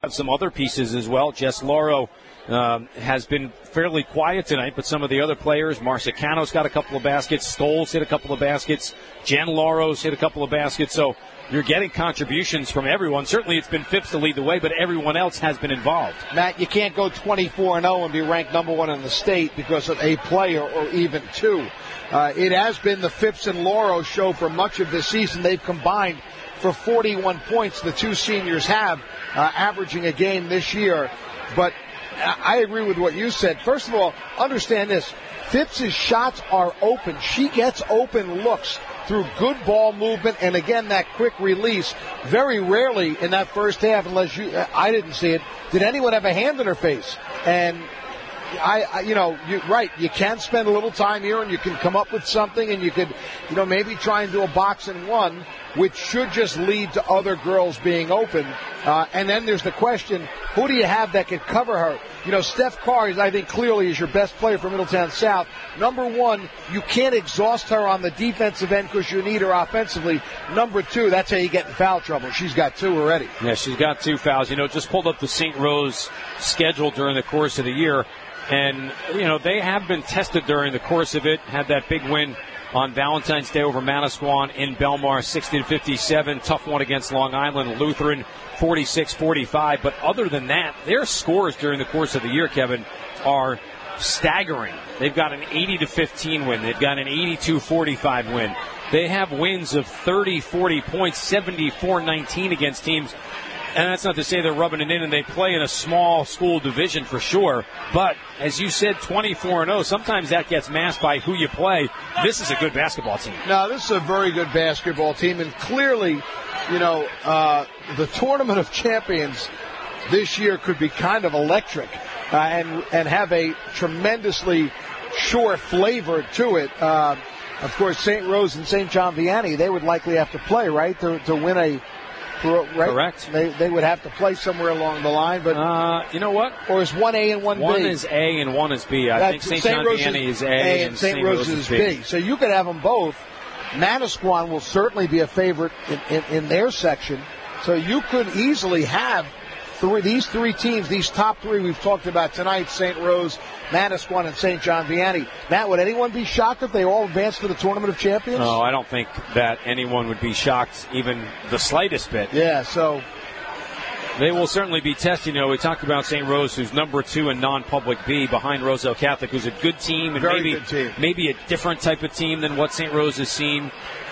have some other pieces as well. Jess Lauro has been fairly quiet tonight, but some of the other players, Marcia Cano's got a couple of baskets, Stoles hit a couple of baskets, Jen Lauro's hit a couple of baskets, so you're getting contributions from everyone. Certainly it's been Phipps to lead the way, but everyone else has been involved. Matt, you can't go 24-0 and be ranked number one in the state because of a player or even two. It has been the Phipps and Lauro show for much of this season. They've combined for 41 points. The two seniors have, averaging a game this year. But I agree with what you said. First of all, understand this. Phipps' shots are open. She gets open looks through good ball movement and, again, that quick release. Very rarely in that first half, unless I didn't see it, did anyone have a hand in her face. And you're right. You can spend a little time here, and you can come up with something, and you could, maybe try and do a box and one, which should just lead to other girls being open. And then there's the question: who do you have that can cover her? Steph Carr, I think, clearly is your best player for Middletown South. Number one, you can't exhaust her on the defensive end because you need her offensively. Number two, that's how you get in foul trouble. She's got two already. Yeah, she's got two fouls. Just pulled up the St. Rose schedule during the course of the year. And, they have been tested during the course of it. Had that big win on Valentine's Day over Manasquan in Belmar, 60-57. Tough one against Long Island Lutheran, 46-45. But other than that, their scores during the course of the year, Kevin, are staggering. They've got an 80-15 win. They've got an 82-45 win. They have wins of 30-40 points, 74-19 against teams. And that's not to say they're rubbing it in, and they play in a small school division for sure. But, as you said, 24-0, sometimes that gets masked by who you play. This is a good basketball team. No, this is a very good basketball team. And clearly, the Tournament of Champions this year could be kind of electric and have a tremendously short flavor to it. Of course, St. Rose and St. John Vianney, they would likely have to play, right, to win a... Right? Correct. They would have to play somewhere along the line, but you know what? Or is one A and one B? One is A and one is B. I think St. John Vianney is A and St. Rose is B. So you could have them both. Manasquan will certainly be a favorite in their section. So you could easily have these three teams, these top three we've talked about tonight: St. Rose, Manasquan, and St. John Vianney. Matt, would anyone be shocked if they all advanced to the Tournament of Champions? No, I don't think that anyone would be shocked even the slightest bit. Yeah, so they will certainly be tested. We talked about St. Rose, who's number 2 in non-public B, behind Roselle Catholic, who's a good team, and good team. Maybe a different type of team than what St. Rose has seen.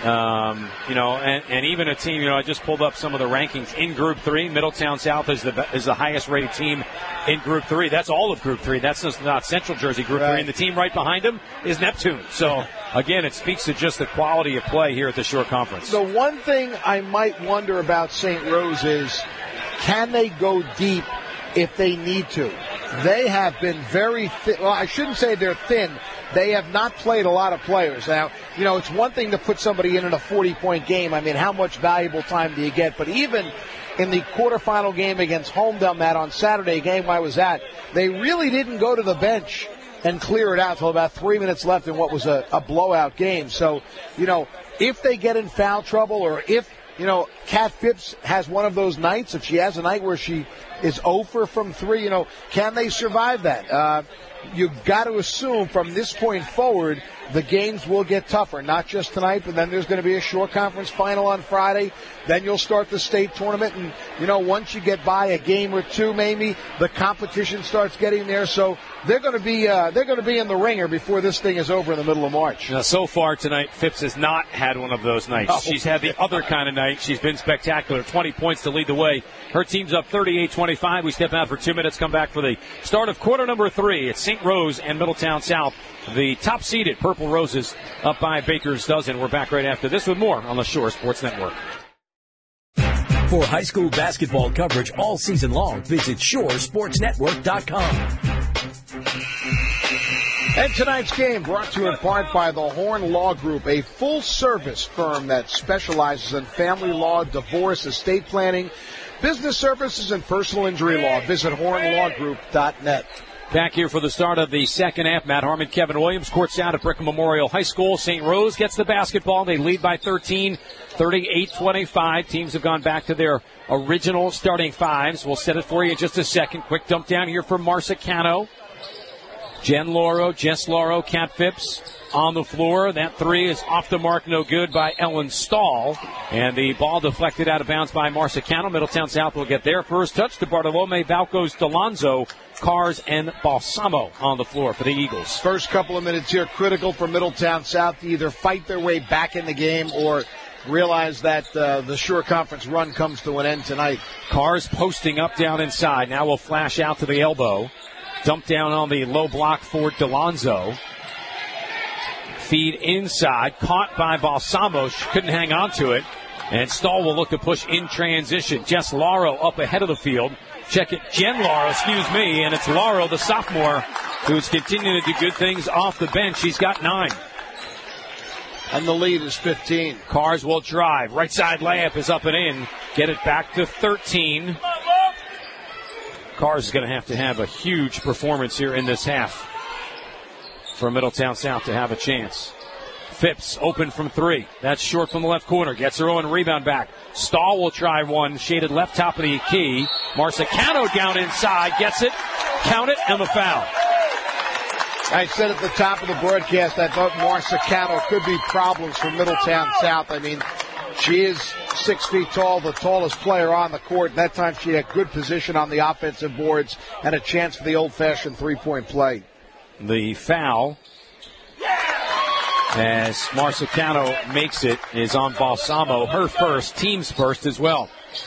And even a team, I just pulled up some of the rankings in Group 3. Middletown South is the highest rated team in Group 3. That's all of Group 3. That's just not Central Jersey Group 3. And the team right behind them is Neptune. So, again, it speaks to just the quality of play here at the Shore Conference. The one thing I might wonder about St. Rose is, can they go deep if they need to? They have been very thin. Well, I shouldn't say they're thin. They have not played a lot of players. Now, it's one thing to put somebody in a 40-point game. I mean, how much valuable time do you get? But even in the quarterfinal game against Homedale, Matt, on Saturday, game I was at, they really didn't go to the bench and clear it out until about 3 minutes left in what was a blowout game. So, if they get in foul trouble, or if, Kat Phipps has one of those nights, if she has a night where she is 0 from 3, can they survive that? You've got to assume from this point forward the games will get tougher, not just tonight, but then there's going to be a Shore Conference final on Friday. Then you'll start the state tournament, and, once you get by a game or two, maybe the competition starts getting there. So they're going to be in the ringer before this thing is over in the middle of March. Now, so far tonight, Phipps has not had one of those nights. Oh, she's had the other kind of night. She's been spectacular. 20 points to lead the way. Her team's up 38-25. We step out for 2 minutes, come back for the start of quarter number 3. It's St. Rose and Middletown South. The top-seeded Purple Roses up by Baker's dozen. We're back right after this with more on the Shore Sports Network. For high school basketball coverage all season long, visit shoresportsnetwork.com. And tonight's game brought to you in part by the Horn Law Group, a full-service firm that specializes in family law, divorce, estate planning, business services, and personal injury law. Visit hornlawgroup.net. Back here for the start of the second half. Matt Harmon, Kevin Williams, courts out at Brigham Memorial High School. St. Rose gets the basketball. They lead by 13, 38-25. Teams have gone back to their original starting fives. We'll set it for you in just a second. Quick dump down here from Marcicano. Jess Lauro, Kat Phipps on the floor. That three is off the mark, no good by Ellen Stahl. And the ball deflected out of bounds by Marcicano. Middletown South will get their first touch to Bartolome, Valcos, Delonzo, Cars, and Balsamo on the floor for the Eagles. First couple of minutes here critical for Middletown South to either fight their way back in the game or realize that the Shore Conference run comes to an end tonight. Cars posting up down inside. Now will flash out to the elbow. Dump down on the low block for Delonzo. Feed inside. Caught by Balsamo. She couldn't hang on to it. And Stahl will look to push in transition. Jess Lauro up ahead of the field. Check it. Jen Lauro, and it's Lauro, the sophomore, who's continuing to do good things off the bench. She's got 9. And the lead is 15. Cars will drive. Right side layup is up and in. Get it back to 13. Cars is going to have a huge performance here in this half for Middletown South to have a chance. Phipps open from 3. That's short from the left corner. Gets her own rebound back. Stahl will try one. Shaded left top of the key. Marcicano down inside. Gets it. Count it. And the foul. I said at the top of the broadcast I thought Marcicano could be problems for Middletown South. I mean, she is 6 feet tall, the tallest player on the court. That time she had good position on the offensive boards and a chance for the old-fashioned three-point play. The foul, as Marcicano makes it, is on Balsamo. Her first, team's first as well.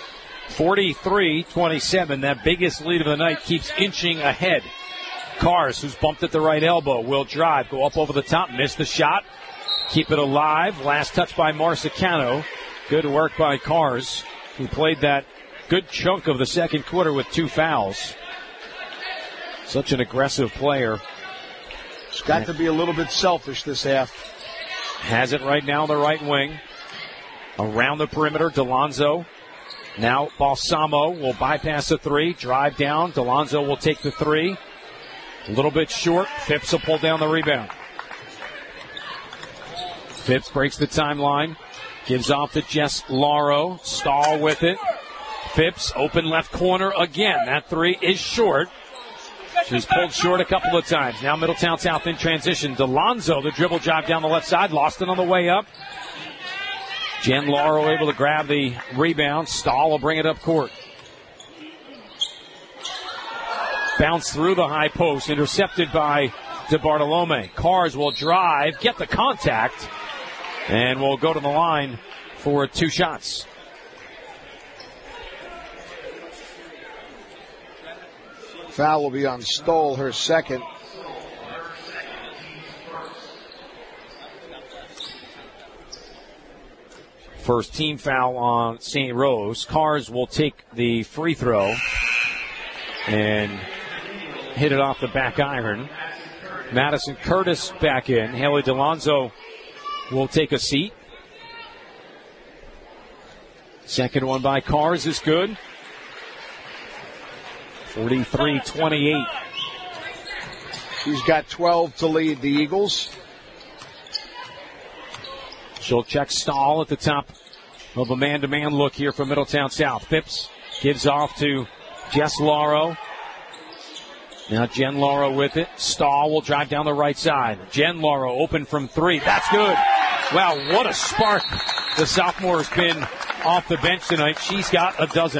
43-27, that biggest lead of the night keeps inching ahead. Cars, who's bumped at the right elbow, will drive, go up over the top, miss the shot, keep it alive. Last touch by Marcicano. Good work by Cars, who played that good chunk of the second quarter with 2 fouls. Such an aggressive player. She's got to be a little bit selfish this half. Has it right now on the right wing. Around the perimeter, Delonzo. Now Balsamo will bypass the 3, drive down. Delonzo will take the 3. A little bit short. Phipps will pull down the rebound. Phipps breaks the timeline. Gives off to Jess Lauro. Stahl with it. Phipps, open left corner again. That 3 is short. She's pulled short a couple of times. Now Middletown South in transition. Delonzo, the dribble job down the left side. Lost it on the way up. Jen Lauro able to grab the rebound. Stahl will bring it up court. Bounce through the high post. Intercepted by DeBartolome. Cars will drive. Get the contact. And will go to the line for 2 shots. Foul will be on Stoll, her second. First team foul on St. Rose. Cars will take the free throw and hit it off the back iron. Madison Curtis back in. Haley Delonzo will take a seat. Second one by Cars is good. 43-28. She's got 12 to lead the Eagles. She'll check Stahl at the top of a man-to-man look here from Middletown South. Phipps gives off to Jess Lauro. Now Jen Lauro with it. Stahl will drive down the right side. Jen Lauro open from 3. That's good. Wow, what a spark the sophomore has been off the bench tonight. She's got a dozen.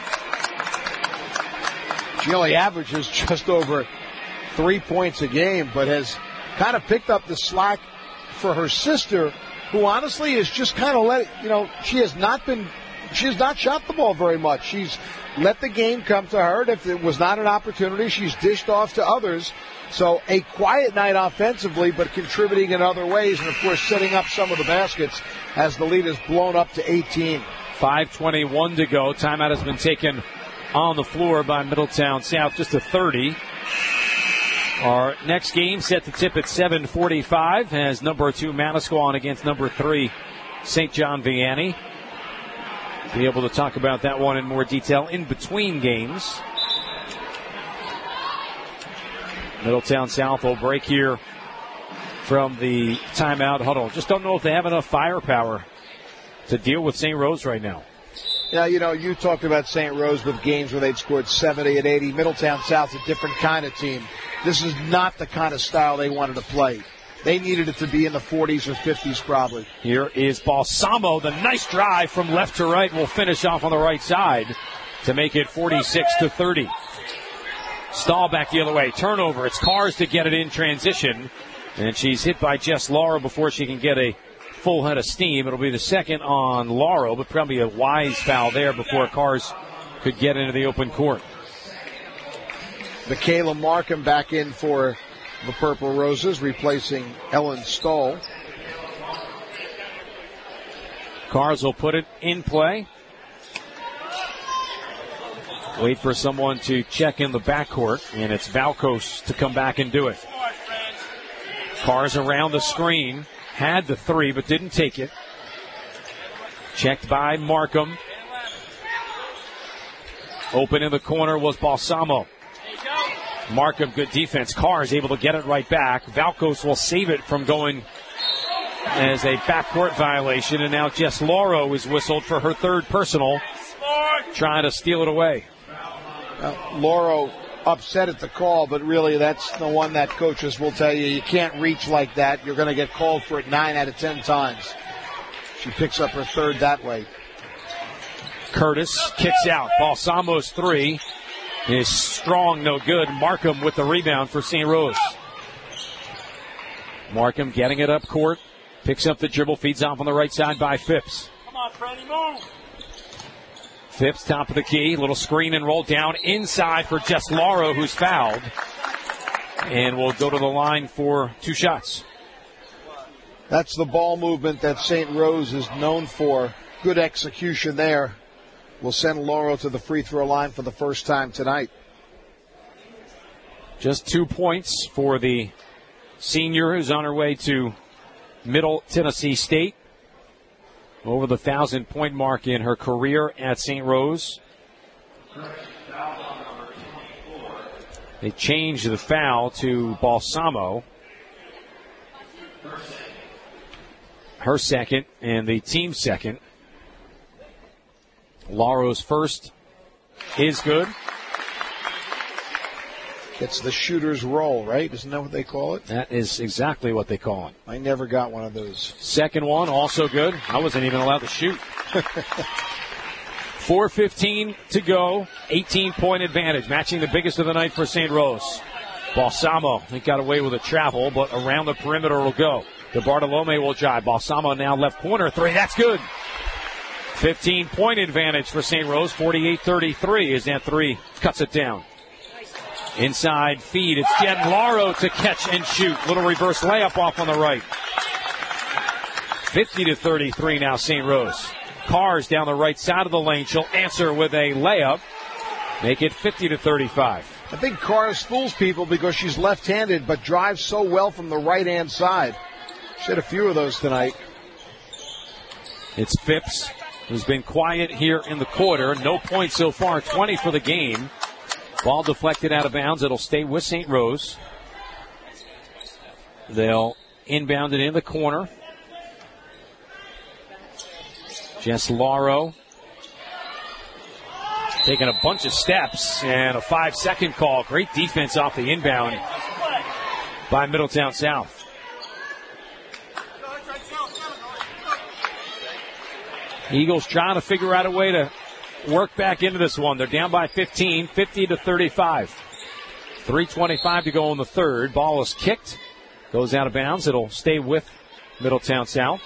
She only averages just over 3 points a game, but has kind of picked up the slack for her sister, who honestly is just kind of she has not shot the ball very much. She's let the game come to her. If it was not an opportunity, she's dished off to others. So a quiet night offensively, but contributing in other ways, and of course setting up some of the baskets as the lead is blown up to 18. 5:21 to go. Timeout has been taken on the floor by Middletown South, just a 30. Our next game set to tip at 7:45 as number 2 Manasquan against number 3 St. John Vianney. Be able to talk about that one in more detail in between games. Middletown South will break here from the timeout huddle. Just don't know if they have enough firepower to deal with St. Rose right now. Yeah, you talked about St. Rose with games where they'd scored 70 and 80. Middletown South's a different kind of team. This is not the kind of style they wanted to play. They needed it to be in the 40s or 50s probably. Here is Balsamo. The nice drive from left to right will finish off on the right side to make it 46-30. Stahl back the other way. Turnover. It's Cars to get it in transition. And she's hit by Jess Lauro before she can get a full head of steam. It'll be the second on Lauro, but probably a wise foul there before Cars could get into the open court. Michaela Markham back in for the Purple Roses, replacing Ellen Stahl. Cars will put it in play. Wait for someone to check in the backcourt, and it's Valkos to come back and do it. Cars around the screen. Had the three, but didn't take it. Checked by Markham. Open in the corner was Balsamo. Markham, good defense. Cars able to get it right back. Valkos will save it from going as a backcourt violation, and now Jess Lauro is whistled for her third personal, trying to steal it away. Lauro upset at the call, but really that's the one that coaches will tell you can't reach like that. You're going to get called for it 9 out of 10 times. She picks up her third that way. Curtis kicks out. Balsamo's three is strong, no good. Markham with the rebound for St. Rose. Markham getting it up court. Picks up the dribble, feeds off on the right side by Phipps. Come on, Freddie, move. Phipps, top of the key. Little screen and roll down inside for Jess Lauro, who's fouled. And will go to the line for 2 shots. That's the ball movement that St. Rose is known for. Good execution there. Will send Lauro to the free throw line for the first time tonight. Just 2 points for the senior who's on her way to Middle Tennessee State. Over the 1,000-point mark in her career at St. Rose. They changed the foul to Balsamo. Her second and the team's second. Lauro's first is good. It's the shooter's roll, right? Isn't that what they call it? That is exactly what they call it. I never got one of those. Second one, also good. I wasn't even allowed to shoot. 4:15 to go. 18-point advantage, matching the biggest of the night for St. Rose. Balsamo, he got away with a travel, but around the perimeter will go. The Bartolome will drive. Balsamo now left corner. Three, that's good. 15-point advantage for St. Rose. 48-33 as that three cuts it down. Inside feed. It's Jen Lauro to catch and shoot. Little reverse layup off on the right. 50-33 now St. Rose. Cars down the right side of the lane. She'll answer with a layup. Make it 50-35. I think Cars fools people because she's left-handed but drives so well from the right-hand side. She had a few of those tonight. It's Phipps, who's been quiet here in the quarter. No points so far. 20 for the game. Ball deflected out of bounds. It'll stay with St. Rose. They'll inbound it in the corner. Jess Lauro taking a bunch of steps and a 5-second call. Great defense off the inbound by Middletown South. Eagles trying to figure out a way to work back into this one. They're down by 15, 50-35. 3:25 to go in the third. Ball is kicked. Goes out of bounds. It'll stay with Middletown South.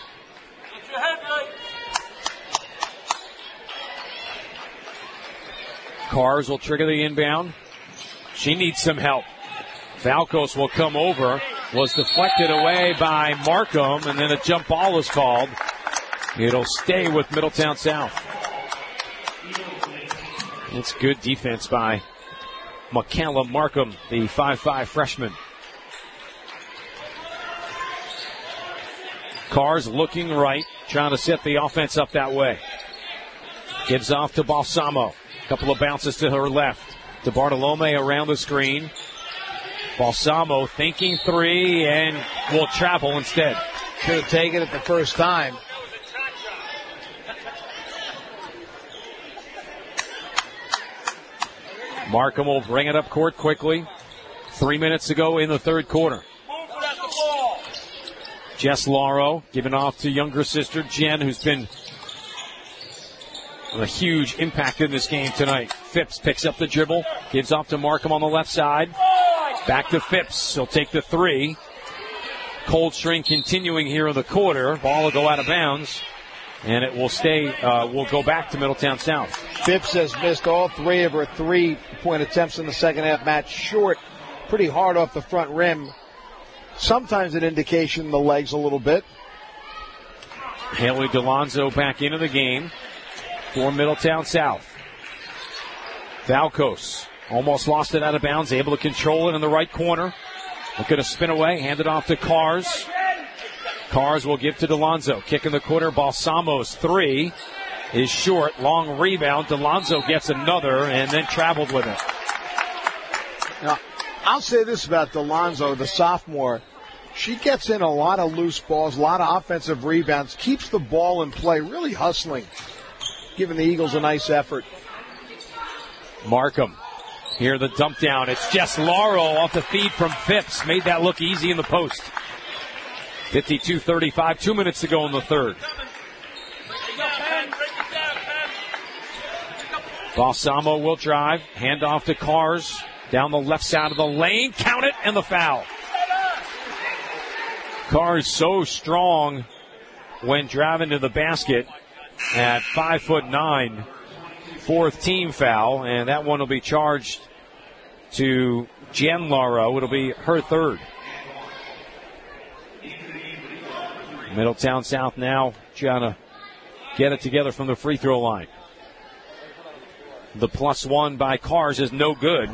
Cars will trigger the inbound. She needs some help. Valkos will come over. Was deflected away by Markham, and then a jump ball is called. It'll stay with Middletown South. It's good defense by Michaela Markham, the 5'5" freshman. Cars looking right, trying to set the offense up that way. Gives off to Balsamo. Couple of bounces to her left. To Bartolome around the screen. Balsamo thinking three and will travel instead. Should have taken it the first time. Markham will bring it up court quickly. 3 minutes to go in the third quarter. Jess Lauro giving off to younger sister Jen, who's been a huge impact in this game tonight. Phipps picks up the dribble, gives off to Markham on the left side. Back to Phipps. He'll take the three. Cold string continuing here in the quarter. Ball will go out of bounds, and it will stay. Will go back to Middletown South. Phipps has missed all three of her 3-point attempts in the second half. Match short, pretty hard off the front rim. Sometimes an indication the legs a little bit. Haley DeLonzo back into the game for Middletown South. Valkos almost lost it out of bounds, able to control it in the right corner. Looking to spin away, hand it off to Cars. Cars will give to DeLonzo. Kick in the corner, Balsamo's three is short. Long rebound. DeLonzo gets another and then traveled with it. Now, I'll say this about DeLonzo, the sophomore. She gets in a lot of loose balls, a lot of offensive rebounds, keeps the ball in play, really hustling, giving the Eagles a nice effort. Markham. Here the dump down. It's Jess Lauro off the feed from Phipps. Made that look easy in the post. 52-35, 2 minutes to go in the third. Balsamo will drive. Hand off to Cars. Down the left side of the lane. Count it, and the foul. Cars so strong when driving to the basket at 5'9". Fourth team foul, and that one will be charged to Jen Lauro. It'll be her third. Middletown South now trying to get it together from the free throw line. The +1 by Cars is no good.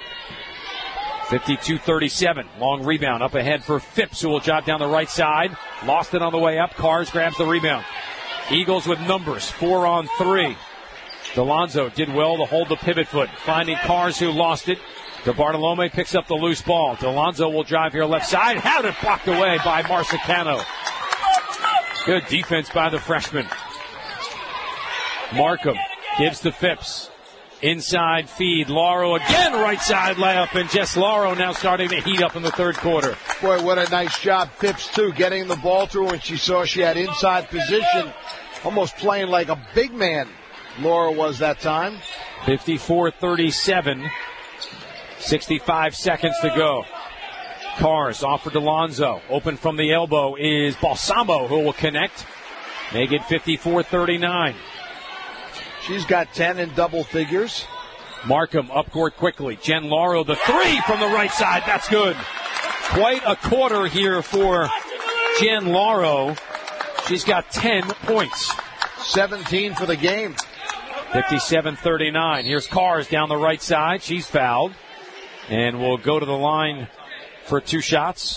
52-37. Long rebound up ahead for Phipps, who will jog down the right side. Lost it on the way up. Cars grabs the rebound. Eagles with numbers, 4 on 3. DeLonzo did well to hold the pivot foot, finding Cars, who lost it. DeBartolome picks up the loose ball. DeLonzo will drive here left side. Had it blocked away by Marsicano. Good defense by the freshman. Markham gives to Phipps. Inside feed. Lauro again, right side layup, and Jess Lauro now starting to heat up in the third quarter. Boy, what a nice job, Phipps, too, getting the ball to her when she saw she had inside position, almost playing like a big man. Laura was that time. 54-37. 65 seconds to go. Cars off for DeLonzo. Open from the elbow is Balsamo, who will connect. Make it 54-39. She's got 10 in double figures. Markham up court quickly. Jen Lauro, the three from the right side. That's good. Quite a quarter here for Jen Lauro. She's got 10 points. 17 for the game. 57-39. Here's Cars down the right side. She's fouled. And will go to the line for 2 shots.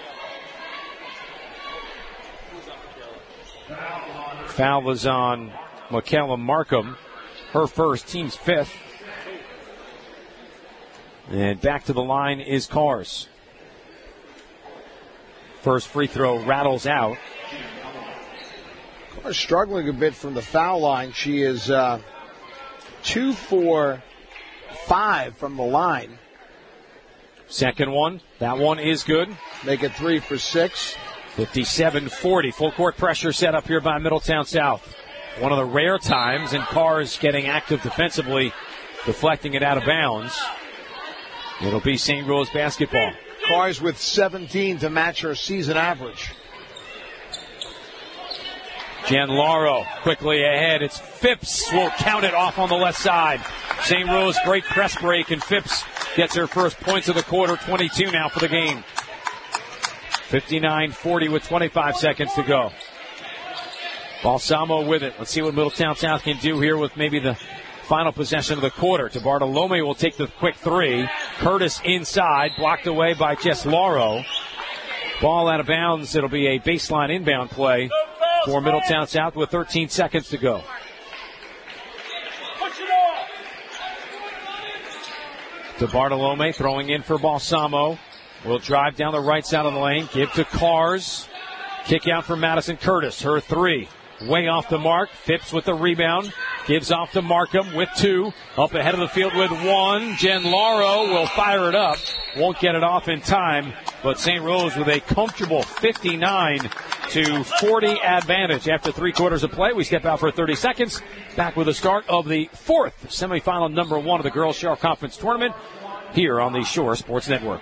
Foul is on McCallum Markham. Her first, team's 5th. And back to the line is Cars. First free throw rattles out. Cars struggling a bit from the foul line. She is 2 for 5 from the line. Second one. That one is good. Make it 3 for 6. 57-40. Full court pressure set up here by Middletown South. One of the rare times, and Cars getting active defensively, deflecting it out of bounds. It'll be St. Rose basketball. Cars with 17 to match her season average. Jen Lauro quickly ahead. It's Phipps will count it off on the left side. St. Rose, great press break, and Phipps gets her first points of the quarter. 22 now for the game. 59-40 with 25 seconds to go. Balsamo with it. Let's see what Middletown South can do here with maybe the final possession of the quarter. DeBartolome will take the quick three. Curtis inside, blocked away by Jess Lauro. Ball out of bounds. It'll be a baseline inbound play for Middletown South with 13 seconds to go. DeBartolome throwing in for Balsamo. will drive down the right side of the lane, give to Cars. Kick out for Madison Curtis. Her three. Way off the mark. Phipps with the rebound. Gives off to Markham with two. Up ahead of the field with one. Jen Lauro will fire it up. Won't get it off in time. But St. Rose with a comfortable 59-40 advantage. After 3 quarters of play, we step out for 30 seconds. Back with the start of the 4th semifinal number 1 of the Girls Shore Conference Tournament here on the Shore Sports Network.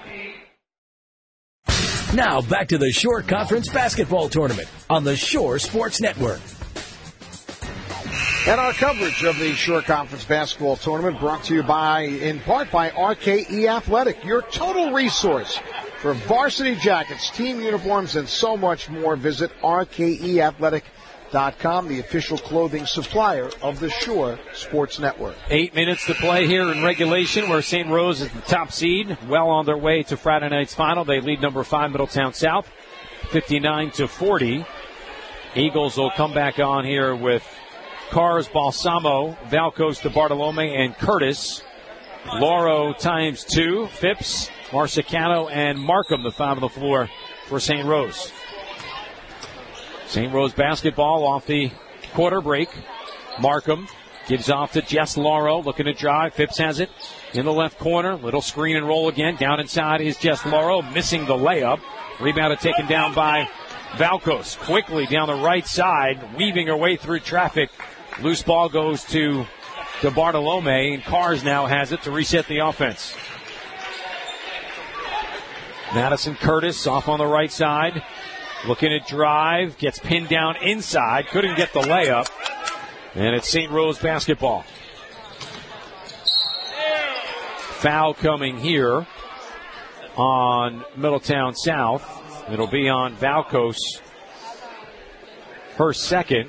Now back to the Shore Conference Basketball Tournament on the Shore Sports Network. And our coverage of the Shore Conference Basketball Tournament brought to you in part by RKE Athletic, your total resource for varsity jackets, team uniforms, and so much more. Visit RKEathletic.com, the official clothing supplier of the Shore Sports Network. 8 minutes to play here in regulation, where St. Rose is the top seed, well on their way to Friday night's final. They lead number 5 Middletown South, 59-40. Eagles will come back on here with Cars, Balsamo, Valcos, DeBartolome, and Curtis. Lauro times 2, Phipps, Marsicano, and Markham, the 5 on the floor for St. Rose. St. Rose basketball off the quarter break. Markham gives off to Jess Lauro, looking to drive. Phipps has it in the left corner. Little screen and roll again. Down inside is Jess Lauro, missing the layup. Rebounded, taken down by Valcos. Quickly down the right side, weaving her way through traffic. Loose ball goes to DeBartolome, and Cars now has it to reset the offense. Madison Curtis off on the right side. Looking to drive, gets pinned down inside, couldn't get the layup, and it's St. Rose basketball. Foul coming here on Middletown South. It'll be on Valcos, her second.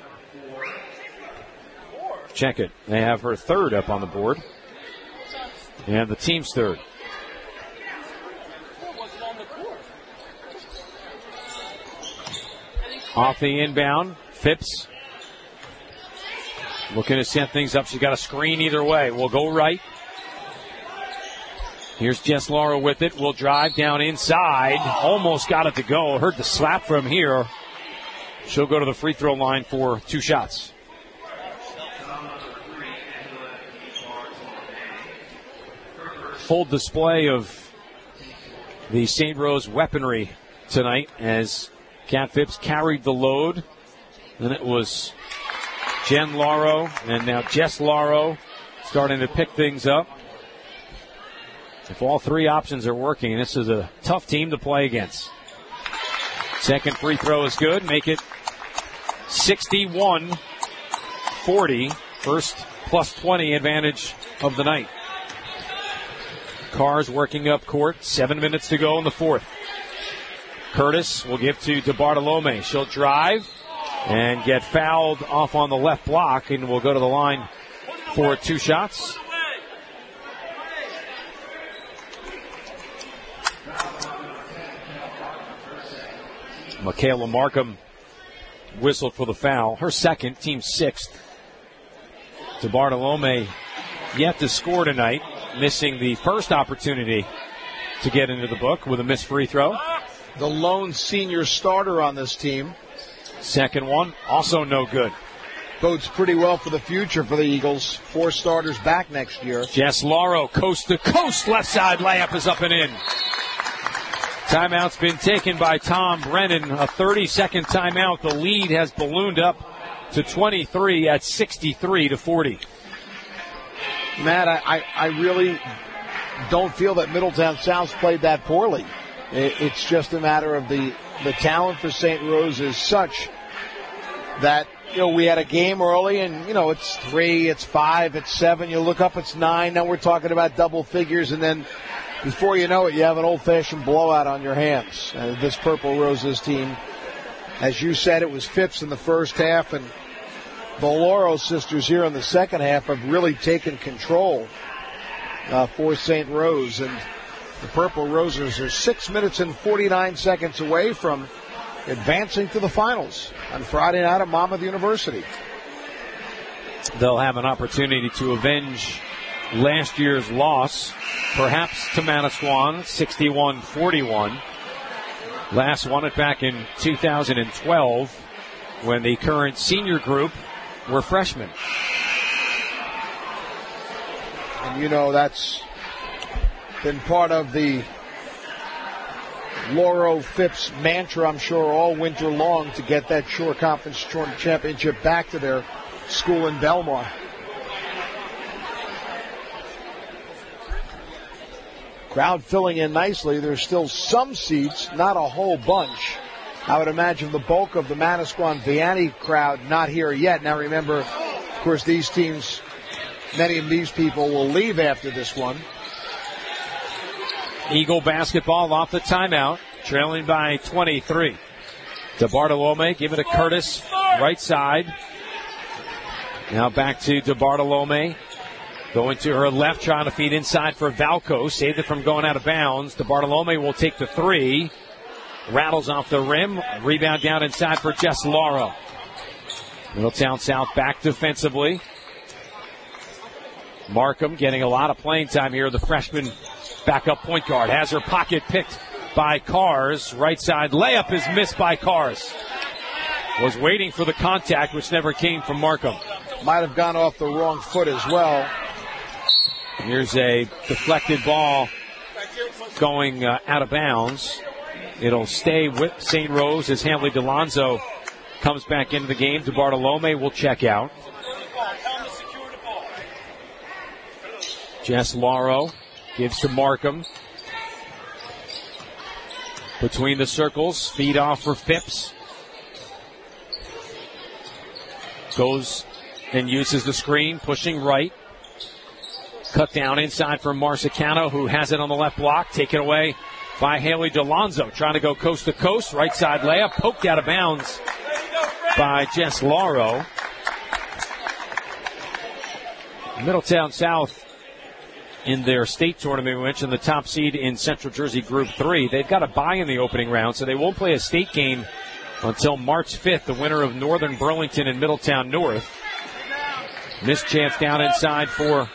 Check it. They have her third up on the board, and the team's third. Off the inbound, Phipps looking to set things up. She's got a screen either way. We'll go right. Here's Jess Lauro with it. We'll drive down inside. Almost got it to go. Heard the slap from here. She'll go to the free throw line for 2 shots. Full display of the St. Rose weaponry tonight as Kat Phipps carried the load. Then it was Jen Lauro and now Jess Lauro starting to pick things up. If all 3 options are working, this is a tough team to play against. Second free throw is good. Make it 61-40. First plus 20 advantage of the night. Cars working up court. 7 minutes to go in the 4th. Curtis will give to DeBartolome. She'll drive and get fouled off on the left block and will go to the line for 2 shots. Michaela Markham whistled for the foul. Her second, team 6th. DeBartolome yet to score tonight, missing the first opportunity to get into the book with a missed free throw. The lone senior starter on this team. Second one, also no good. Bodes pretty well for the future for the Eagles. 4 starters back next year. Jess Lauro, coast to coast, left side layup is up and in. Timeout's been taken by Tom Brennan. A 30-second timeout. The lead has ballooned up to 23 at 63-40. Matt, I really don't feel that Middletown South played that poorly. It's just a matter of the talent for St. Rose is such that, we had a game early and, it's 3, it's 5, it's 7. You look up, it's 9. Now we're talking about double figures, and then before you know it, you have an old-fashioned blowout on your hands. This Purple Roses team, as you said, it was Phipps in the first half, and the Lauro sisters here in the second half have really taken control for St. Rose. And the Purple Roses are 6 minutes and 49 seconds away from advancing to the finals on Friday night at Monmouth University. They'll have an opportunity to avenge last year's loss, perhaps to Manasquan, 61-41. Last won it back in 2012 when the current senior group were freshmen. And you know that's been part of the Lauro Phipps mantra, I'm sure, all winter long to get that Shore Conference Championship back to their school in Belmar. Crowd filling in nicely. There's still some seats, not a whole bunch. I would imagine the bulk of the Manasquan Vianney crowd not here yet. Now remember, of course, these teams, many of these people will leave after this one. Eagle basketball off the timeout, trailing by 23. DeBartolome, give it to Curtis, right side. Now back to DeBartolome. Going to her left, trying to feed inside for Valco. Saved it from going out of bounds. DeBartolome will take the three. Rattles off the rim. Rebound down inside for Jess Lauro. Middletown South back defensively. Markham getting a lot of playing time here. The freshman backup point guard has her pocket picked by Cars. Right side layup is missed by Cars. Was waiting for the contact, which never came from Markham. Might have gone off the wrong foot as well. Here's a deflected ball going out of bounds. It'll stay with St. Rose as Hanley DeLonzo comes back into the game. DeBartolome will check out. Jess Lauro gives to Markham. Between the circles, feed off for Phipps. Goes and uses the screen, pushing right. Cut down inside for Marsicano, who has it on the left block. Taken away by Haley DeLonzo. Trying to go coast to coast. Right side layup. Poked out of bounds by Jess Lauro. Middletown South in their state tournament, we mentioned the top seed in Central Jersey Group 3. They've got a bye in the opening round, so they won't play a state game until March 5th, the winner of Northern Burlington and Middletown North. Missed chance down inside for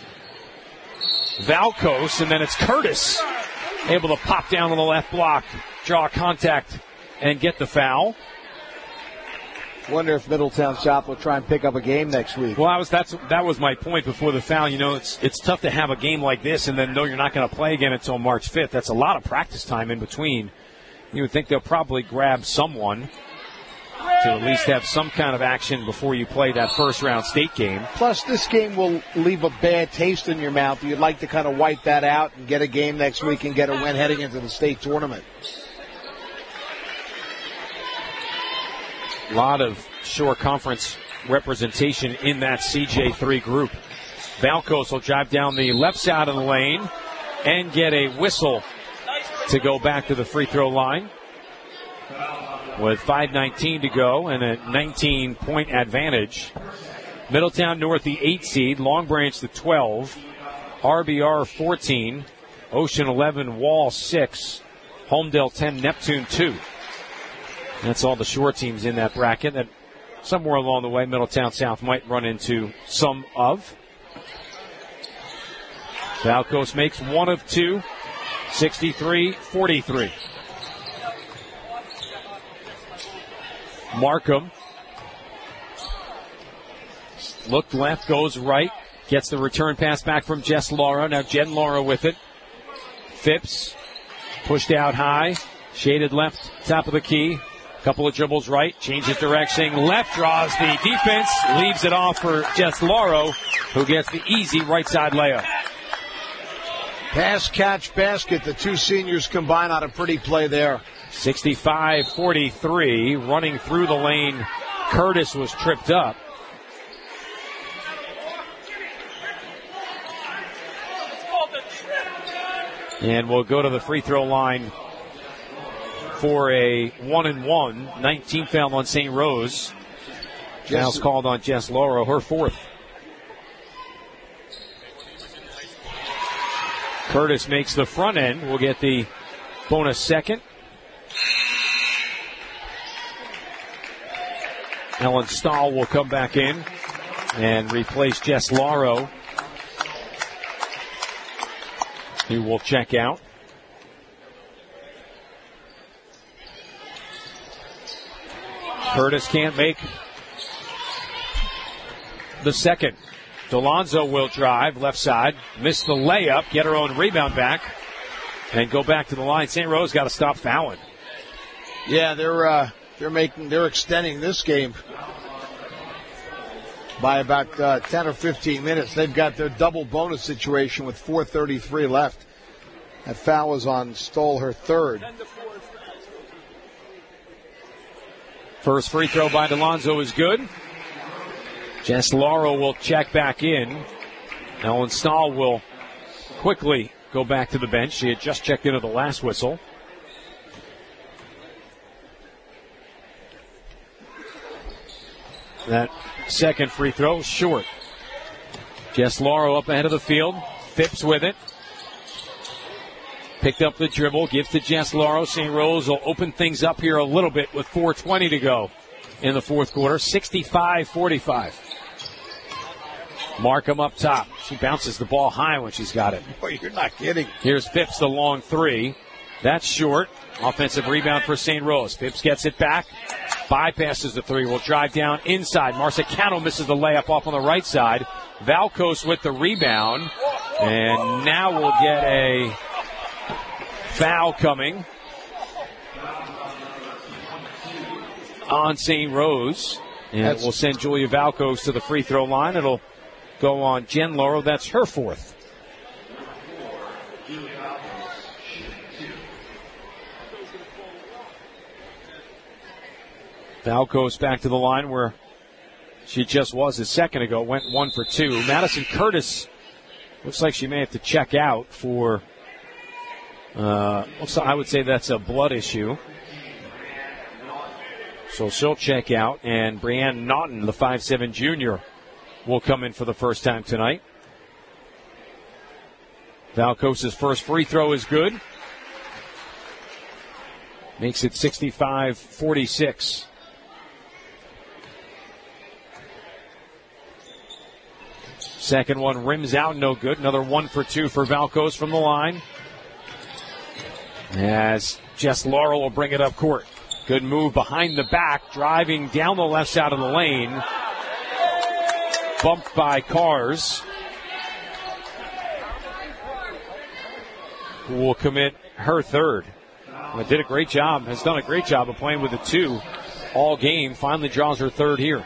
Valkos, and then it's Curtis able to pop down on the left block, draw contact, and get the foul. Wonder if Middletown South will try and pick up a game next week. Well, that was my point before the foul. You know, it's tough to have a game like this and then know you're not going to play again until March 5th. That's a lot of practice time in between. You would think they'll probably grab someone to at least have some kind of action before you play that first-round state game. Plus, this game will leave a bad taste in your mouth. You'd like to kind of wipe that out and get a game next week and get a win heading into the state tournament. A lot of Shore Conference representation in that CJ3 group. Valkos will drive down the left side of the lane and get a whistle to go back to the free throw line. With 5:19 to go and a 19-point advantage. Middletown North, the 8 seed. Long Branch, the 12. RBR, 14. Ocean, 11. Wall, 6. Homedale, 10. Neptune, 2. That's all the Shore teams in that bracket that somewhere along the way Middletown South might run into some of. Valkos makes one of two. 63-43. Markham looked left, goes right, gets the return pass back from Jess Lauro. Now Jen Lauro with it. Phipps pushed out high, shaded left, top of the key. Couple of dribbles right, changes direction, left, draws the defense, leaves it off for Jess Lauro, who gets the easy right side layup. Pass, catch, basket. The two seniors combine on a pretty play there. 65-43, running through the lane. Curtis was tripped up. And we'll go to the free throw line for a 1-and-1. 19 foul on St. Rose. Fouls called on Jess Lauro, her fourth. Curtis makes the front end. We'll get the bonus second. Ellen Stahl will come back in and replace Jess Lauro. He will check out. Curtis can't make the second. Delonzo will drive left side, miss the layup, get her own rebound back, and go back to the line. St. Rose got to stop fouling. Yeah, they're extending this game by about 10 or 15 minutes. They've got their double bonus situation with 4:33 left. That foul was on Stoll, her third. First free throw by Delonzo is good. Jess Lauro will check back in. Ellen Stahl will quickly go back to the bench. She had just checked into the last whistle. That second free throw is short. Jess Lauro up ahead of the field. Phipps with it. Picked up the dribble, gives to Jess Lauro. St. Rose will open things up here a little bit with 4:20 to go in the fourth quarter. 65-45. Markham up top. She bounces the ball high when she's got it. Boy, you're not kidding. Here's Phipps, the long three. That's short. Offensive rebound for St. Rose. Phipps gets it back. Bypasses the three. Will drive down inside. Marcicano misses the layup off on the right side. Valkos with the rebound. And now we'll get a foul coming on St. Rose. And we'll send Julia Valkos to the free throw line. It'll go on Jen Lauro. That's her fourth. Valkos back to the line where she just was a second ago. Went 1 for 2. Madison Curtis looks like she may have to check out for, I would say that's a blood issue. So she'll check out. And Brianne Naughton, the 5'7" junior, will come in for the first time tonight. Valkos' first free throw is good. Makes it 65-46. Second one rims out, no good. Another 1 for 2 for Valkos from the line. As Jess Lauro will bring it up court. Good move behind the back, driving down the left side of the lane. Bumped by Cars, who will commit her third. Did a great job, has done a great job of playing with the 2 all game. Finally draws her third here.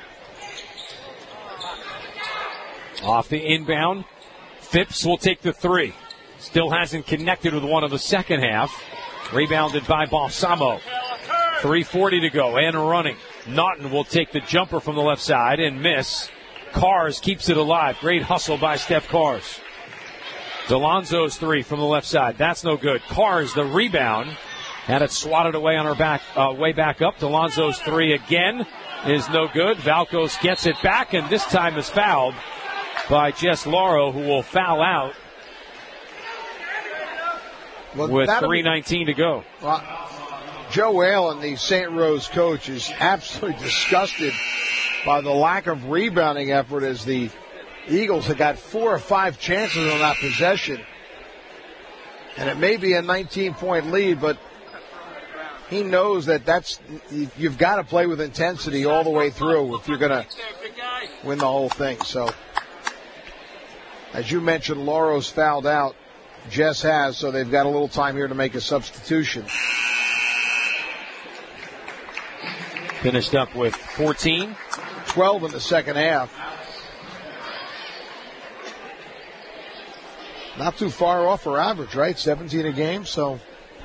Off the inbound, Phipps will take the 3. Still hasn't connected with one of the second half. Rebounded by Balsamo. 3:40 to go and running. Naughton will take the jumper from the left side and miss. Cars keeps it alive. Great hustle by Steph Cars. Delonzo's 3 from the left side. That's no good. Cars, the rebound. Had it swatted away on her back, way back up. Delonzo's 3 again is no good. Valkos gets it back and this time is fouled by Jess Lauro, who will foul out with 3:19 to go. Joe Allen, the St. Rose coach, is absolutely disgusted by the lack of rebounding effort as the Eagles have got 4 or 5 chances on that possession. And it may be a 19-point lead, but he knows that you've got to play with intensity all the way through if you're going to win the whole thing. So, as you mentioned, Lauro's fouled out. Jess has, so they've got a little time here to make a substitution. Finished up with 14. 12 in the second half. Not too far off her average, right? 17 a game, so.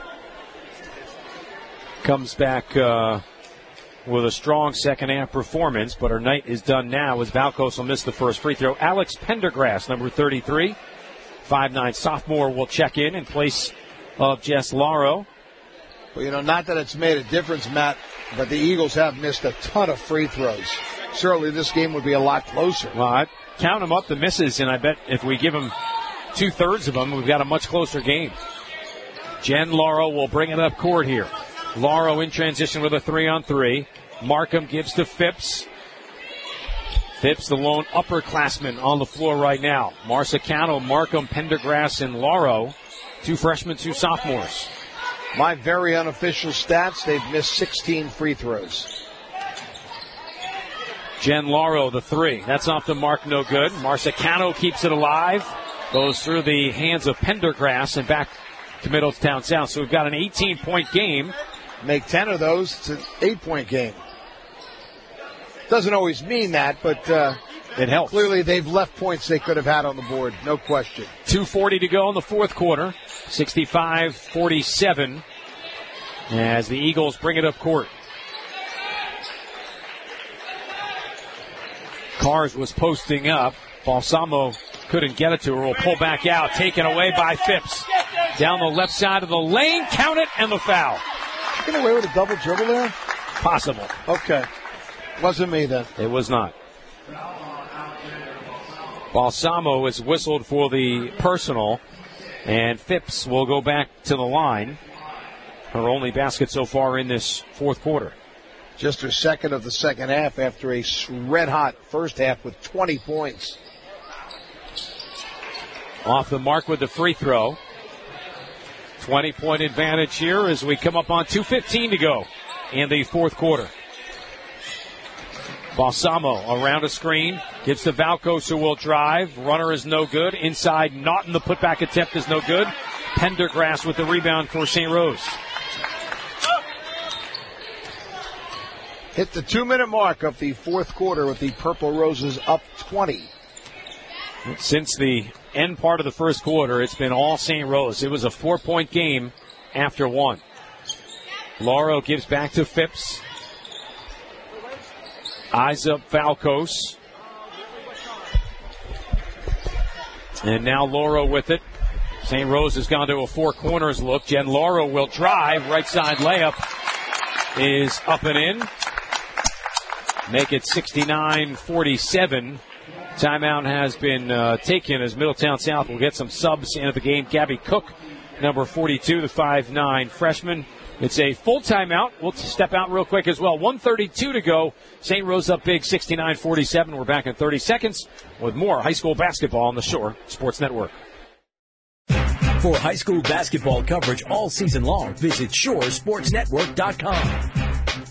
Comes back with a strong second half performance, but her night is done now as Valkos will miss the first free throw. Alex Pendergrass, number 33, 5'9" sophomore, will check in place of Jess Lauro. Well, not that it's made a difference, Matt, but the Eagles have missed a ton of free throws. Certainly this game would be a lot closer. Well, I count them up, the misses, and I bet if we give them 2/3 of them, we've got a much closer game. Jen Lauro will bring it up court here. Lauro in transition with a 3-on-3. Markham gives to Phipps. Phipps, the lone upperclassman on the floor right now. Marcicano, Markham, Pendergrass, and Lauro 2 freshmen, 2 sophomores. My very unofficial stats, they've missed 16 free throws. Jen Lauro, the 3. That's off the mark, no good. Marcicano keeps it alive. Goes through the hands of Pendergrass and back to Middletown South. So we've got an 18-point game. Make 10 of those, it's an 8-point game. Doesn't always mean that, but it helps. Clearly they've left points they could have had on the board, no question. 2:40 to go in the fourth quarter. 65-47 as the Eagles bring it up court. Cars was posting up. Balsamo couldn't get it to her. Will pull back out. Taken away by Phipps. Down the left side of the lane. Count it, and the foul. Get away with a double dribble there? Possible. Okay. Wasn't me then. It was not. Balsamo is whistled for the personal, and Phipps will go back to the line. Her only basket so far in this fourth quarter. Just her second of the second half after a red-hot first half with 20 points. Off the mark with the free throw. 20-point advantage here as we come up on 2:15 to go in the fourth quarter. Balsamo around a screen. Gives to Valkos, who will drive. Runner is no good. Inside, Naughton, the putback attempt is no good. Pendergrass with the rebound for St. Rose. Hit the 2-minute mark of the fourth quarter with the Purple Roses up 20. Since the end part of the first quarter, it's been all St. Rose. It was a 4-point game after 1. Lauro gives back to Phipps. Eyes up Valkos. And now Lauro with it. St. Rose has gone to a 4 corners look. Jen Lauro will drive. Right side layup is up and in. Make it 69-47. Timeout has been taken as Middletown South will get some subs into the game. Gabby Cook, number 42, the 5'9" freshman. It's a full timeout. We'll step out real quick as well. 1:32 to go. St. Rose up big, 69-47. We're back in 30 seconds with more high school basketball on the Shore Sports Network. For high school basketball coverage all season long, visit ShoreSportsNetwork.com.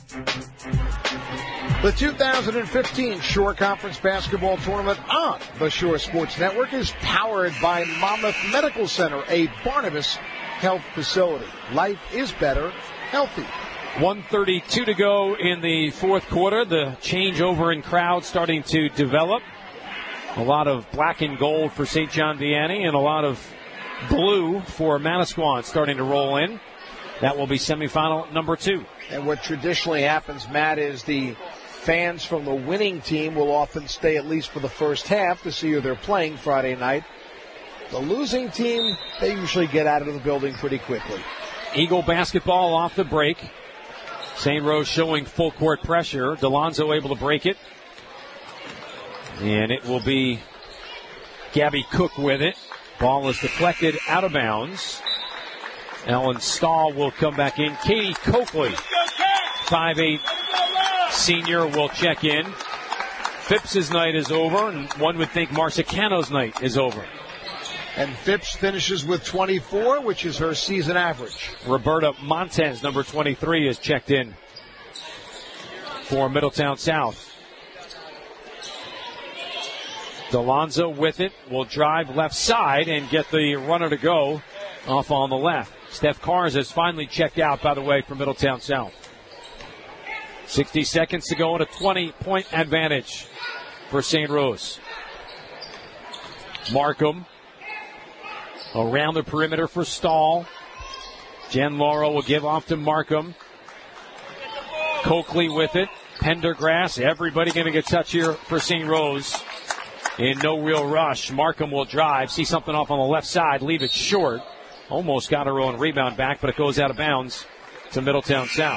The 2015 Shore Conference Basketball Tournament on the Shore Sports Network is powered by Monmouth Medical Center, a Barnabas Health facility. Life is better, healthy. 1:32 to go in the fourth quarter. The changeover in crowd starting to develop. A lot of black and gold for St. John Vianney and a lot of blue for Manasquan starting to roll in. That will be semifinal number 2. And what traditionally happens, Matt, is the fans from the winning team will often stay at least for the first half to see who they're playing Friday night. The losing team, they usually get out of the building pretty quickly. Eagle basketball off the break. St. Rose showing full court pressure. Delonzo able to break it. And it will be Gabby Cook with it. Ball is deflected out of bounds. Ellen Stahl will come back in. Katie Coakley, 5'8" senior, will check in. Phipps' night is over, and one would think Marcicano's night is over. And Phipps finishes with 24, which is her season average. Roberta Montez, number 23, is checked in for Middletown South. Delonzo with it, will drive left side and get the runner to go off on the left. Steph Cars has finally checked out, by the way, for Middletown South. 60 seconds to go and a 20-point advantage for St. Rose. Markham around the perimeter for Stahl. Jen Lauro will give off to Markham. Coakley with it. Pendergrass. Everybody going to get touch here for St. Rose. In no real rush. Markham will drive. See something off on the left side. Leave it short. Almost got her own rebound back, but it goes out of bounds to Middletown South.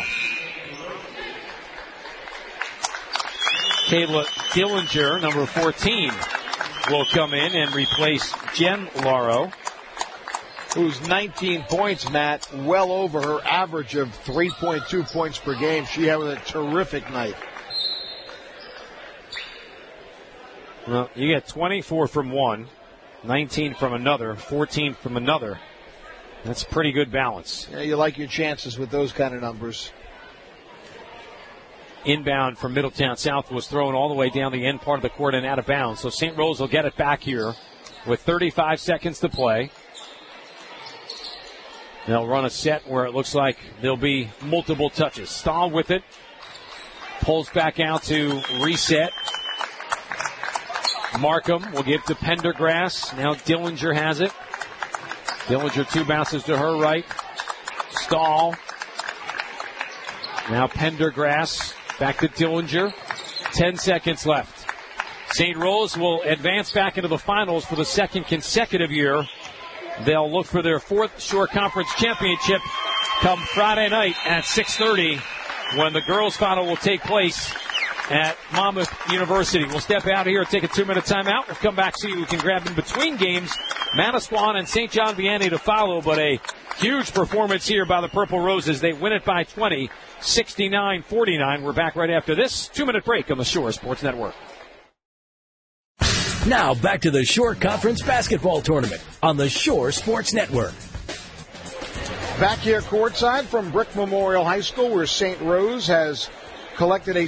Kayla Dillinger, number 14, will come in and replace Jen Lauro, who's 19 points, Matt, well over her average of 3.2 points per game. She had a terrific night. Well, you get 24 from one, 19 from another, 14 from another. That's pretty good balance. Yeah, you like your chances with those kind of numbers. Inbound from Middletown South was thrown all the way down the end part of the court and out of bounds. So St. Rose will get it back here with 35 seconds to play. They'll run a set where it looks like there'll be multiple touches. Stahl with it. Pulls back out to reset. Markham will give to Pendergrass. Now Dillinger has it. Dillinger 2 bounces to her right. Stahl. Now Pendergrass. Back to Dillinger. 10 seconds left. St. Rose will advance back into the finals for the second consecutive year. They'll look for their 4th Shore Conference championship come Friday night at 6:30 when the girls' final will take place at Monmouth University. We'll step out here and take a 2-minute timeout. We'll come back, see who we can grab in between games. Manasquan and St. John Vianney to follow, but a huge performance here by the Purple Roses. They win it by 20, 69-49. We're back right after this 2-minute break on the Shore Sports Network. Now back to the Shore Conference Basketball Tournament on the Shore Sports Network. Back here courtside from Brick Memorial High School, where St. Rose has collected a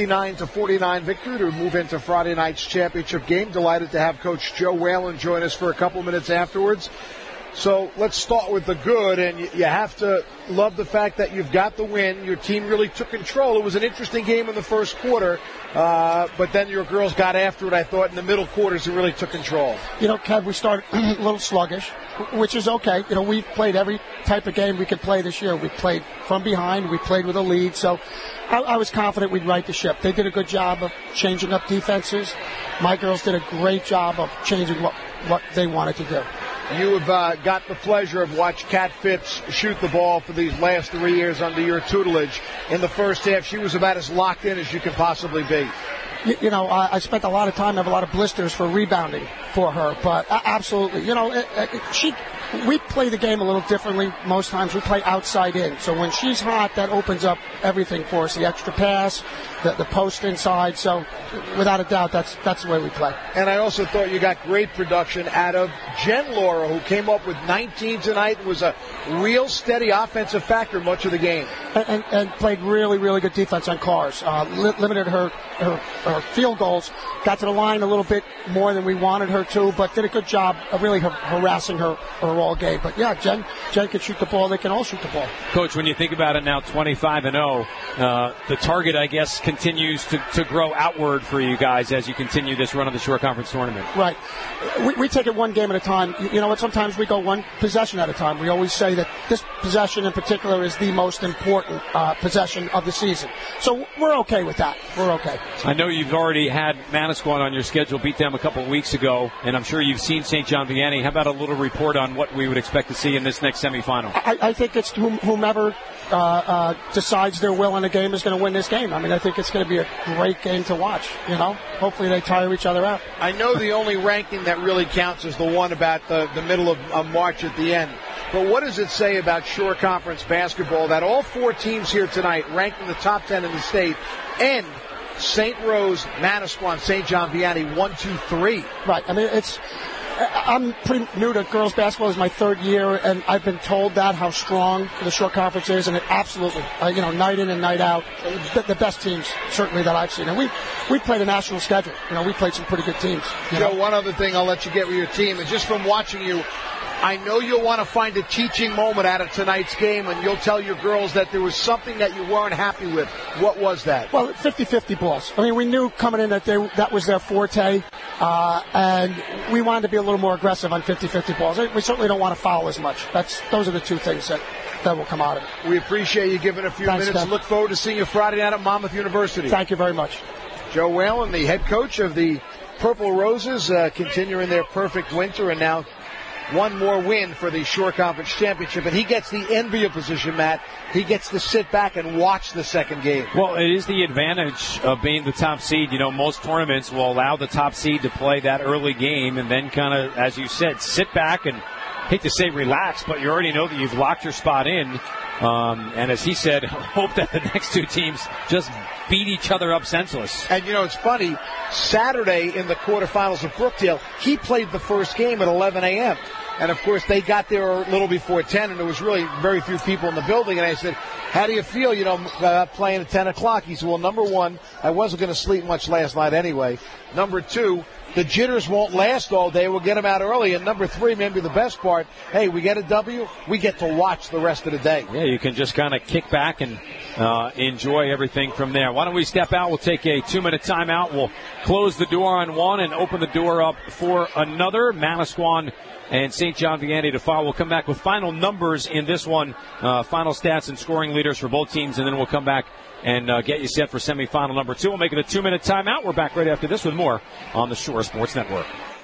69-49 victory to move into Friday night's championship game. Delighted to have Coach Joe Whalen join us for a couple minutes afterwards. So let's start with the good, and you have to love the fact that you've got the win. Your team really took control. It was an interesting game in the first quarter, but then your girls got after it, I thought, in the middle quarters. It really took control. You know, Kev, we started a little sluggish, which is okay. You know, we've played every type of game we could play this year. We played from behind. We played with a lead. So I was confident we'd right the ship. They did a good job of changing up defenses. My girls did a great job of changing what they wanted to do. You have got the pleasure of watching Kat Phipps shoot the ball for these last 3 years under your tutelage. In the first half, she was about as locked in as you can possibly be. You know, I spent a lot of time, I have a lot of blisters for rebounding for her, but absolutely. You know, we play the game a little differently. Most times we play outside in. So when she's hot, that opens up everything for us. The extra pass, the post inside. So without a doubt, that's the way we play. And I also thought you got great production out of Jen Laura, who came up with 19 tonight, was a real steady offensive factor much of the game. And played really, really good defense on Cars. Limited her field goals. Got to the line a little bit more than we wanted her to, but did a good job of really harassing her all game. But yeah, Jen can shoot the ball. They can all shoot the ball. Coach, when you think about it now, 25-0, the target, I guess, continues to grow outward for you guys as you continue this run of the Shore Conference Tournament. Right. We take it one game at a time. You know what? Sometimes we go one possession at a time. We always say that this possession in particular is the most important possession of the season. So we're okay with that. We're okay. I know you've already had Manasquan on your schedule, beat them a couple of weeks ago, and I'm sure you've seen St. John Vianney. How about a little report on what we would expect to see in this next semifinal? I think it's whomever decides their will in a game is going to win this game. I mean, I think it's going to be a great game to watch. You know, hopefully they tire each other out. I know the only ranking that really counts is the one about the middle of March at the end. But what does it say about Shore Conference basketball that all 4 teams here tonight, ranked in the top 10 in the state, and St. Rose, Manasquan, St. John Vianney, 1, 2, 3? Right. I mean, I'm pretty new to girls basketball. It's my 3rd year, and I've been told that how strong the Shore Conference is, and it absolutely, night in and night out, the best teams certainly that I've seen. And we played a national schedule. You know, we played some pretty good teams. Joe, one other thing I'll let you get with your team is just from watching you, I know you'll want to find a teaching moment out of tonight's game, and you'll tell your girls that there was something that you weren't happy with. What was that? Well, 50-50 balls. I mean, we knew coming in that that was their forte, and we wanted to be a little more aggressive on 50-50 balls. We certainly don't want to foul as much. Those are the 2 things that will come out of it. We appreciate you giving a few minutes. Ken. Look forward to seeing you Friday night at Monmouth University. Thank you very much. Joe Whalen, the head coach of the Purple Roses, continuing their perfect winter, and now one more win for the Shore Conference Championship, and he gets the enviable position, Matt. He gets to sit back and watch the second game. Well, it is the advantage of being the top seed. You know, most tournaments will allow the top seed to play that early game and then kind of, as you said, sit back and, hate to say relax, but you already know that you've locked your spot in. And as he said, hope that the next 2 teams just beat each other up senseless. And, you know, it's funny. Saturday in the quarterfinals of Brookdale, he played the first game at 11 a.m. And, of course, they got there a little before 10, and there was really very few people in the building. And I said, how do you feel, playing at 10 o'clock? He said, well, number one, I wasn't going to sleep much last night anyway. Number two, the jitters won't last all day. We'll get them out early. And number three, maybe the best part, hey, we get a W, we get to watch the rest of the day. Yeah, you can just kind of kick back and enjoy everything from there. Why don't we step out? We'll take a 2-minute timeout. We'll close the door on one and open the door up for another. Manasquan and St. John Vianney to follow. We'll come back with final numbers in this one, final stats and scoring leaders for both teams, and then we'll come back and get you set for semifinal number 2. We'll make it a 2-minute timeout. We're back right after this with more on the Shore Sports Network.